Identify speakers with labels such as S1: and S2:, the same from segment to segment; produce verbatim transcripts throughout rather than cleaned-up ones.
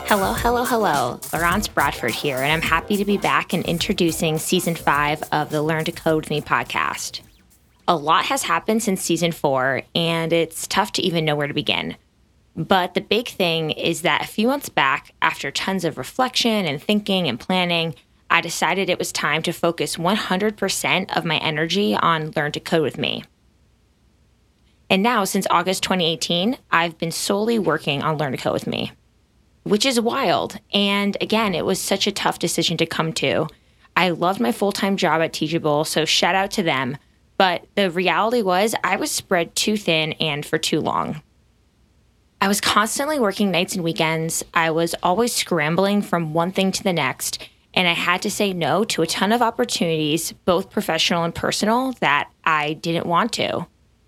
S1: Hello, hello, hello. Laurence Bradford here, and I'm happy to be back and introducing Season five of the Learn to Code with Me podcast. A lot has happened since Season four, and it's tough to even know where to begin. But the big thing is that a few months back, after tons of reflection and thinking and planning, I decided it was time to focus one hundred percent of my energy on Learn to Code with Me. And now, since August twenty eighteen, I've been solely working on Learn to Code with Me, which is wild. And again, it was such a tough decision to come to. I loved my full-time job at Teachable, so shout out to them. But the reality was I was spread too thin and for too long. I was constantly working nights and weekends. I was always scrambling from one thing to the next, and I had to say no to a ton of opportunities, both professional and personal, that I didn't want to.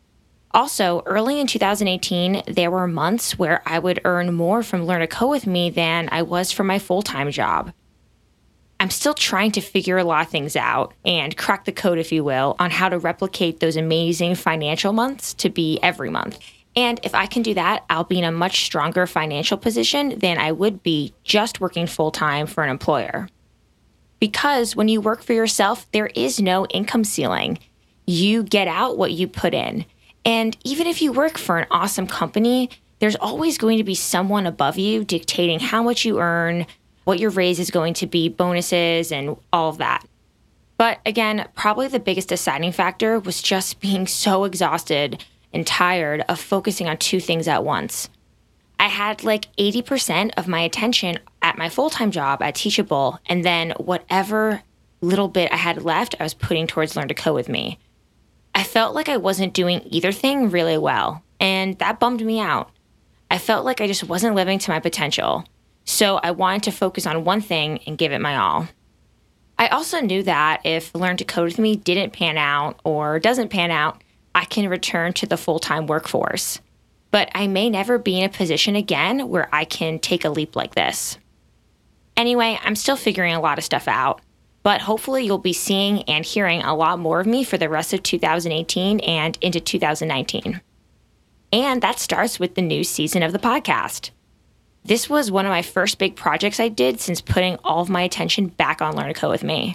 S1: Also, early in two thousand eighteen, there were months where I would earn more from Learn to Code with Me than I was from my full-time job. I'm still trying to figure a lot of things out and crack the code, if you will, on how to replicate those amazing financial months to be every month. And if I can do that, I'll be in a much stronger financial position than I would be just working full-time for an employer. Because when you work for yourself, there is no income ceiling. You get out what you put in. And even if you work for an awesome company, there's always going to be someone above you dictating how much you earn, what your raise is going to be, bonuses, and all of that. But again, probably the biggest deciding factor was just being so exhausted and tired of focusing on two things at once. I had like eighty percent of my attention at my full-time job at Teachable, and then whatever little bit I had left, I was putting towards Learn to Code with Me. I felt like I wasn't doing either thing really well, and that bummed me out. I felt like I just wasn't living to my potential, so I wanted to focus on one thing and give it my all. I also knew that if Learn to Code with Me didn't pan out or doesn't pan out, I can return to the full-time workforce. But I may never be in a position again where I can take a leap like this. Anyway, I'm still figuring a lot of stuff out. But hopefully you'll be seeing and hearing a lot more of me for the rest of two thousand eighteen and into two thousand nineteen. And that starts with the new season of the podcast. This was one of my first big projects I did since putting all of my attention back on Learn to Code with Me.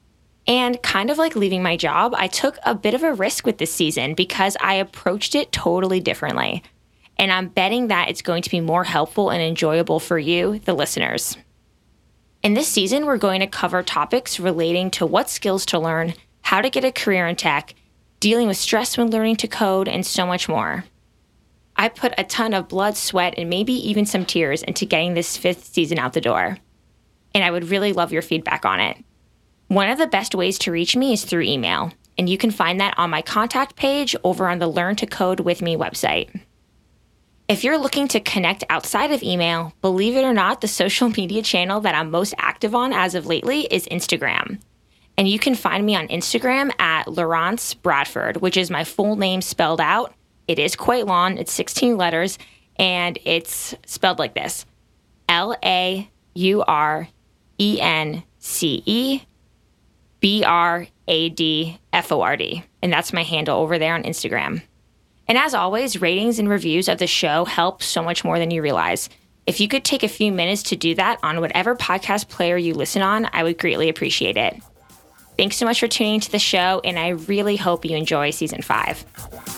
S1: And kind of like leaving my job, I took a bit of a risk with this season because I approached it totally differently. And I'm betting that it's going to be more helpful and enjoyable for you, the listeners. In this season, we're going to cover topics relating to what skills to learn, how to get a career in tech, dealing with stress when learning to code, and so much more. I put a ton of blood, sweat, and maybe even some tears into getting this fifth season out the door. And I would really love your feedback on it. One of the best ways to reach me is through email, and you can find that on my contact page over on the Learn to Code with Me website. If you're looking to connect outside of email, believe it or not, the social media channel that I'm most active on as of lately is Instagram. And you can find me on Instagram at Laurence Bradford, which is my full name spelled out. It is quite long. It's sixteen letters, and it's spelled like this. L A U R E N C E B R A D F O R D. And that's my handle over there on Instagram. And as always, ratings and reviews of the show help so much more than you realize. If you could take a few minutes to do that on whatever podcast player you listen on, I would greatly appreciate it. Thanks so much for tuning into the show, and I really hope you enjoy season five.